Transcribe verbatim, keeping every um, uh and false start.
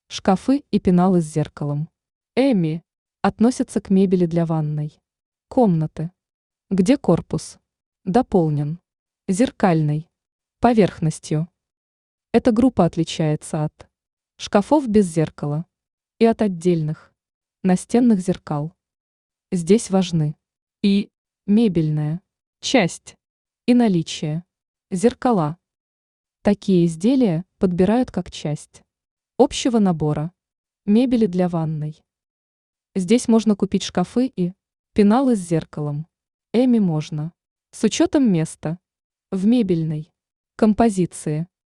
Шкафы и пеналы с зеркалом. Эми относятся к мебели для ванной. Комнаты. Где корпус дополнен зеркальной поверхностью. Эта группа отличается от шкафов без зеркала и от отдельных настенных зеркал. Здесь важны и мебельная часть, и наличие зеркала. Такие изделия подбирают как часть общего набора мебели для ванной. Здесь можно купить шкафы и пеналы с зеркалом. Эми можно с учетом места в мебельной композиции.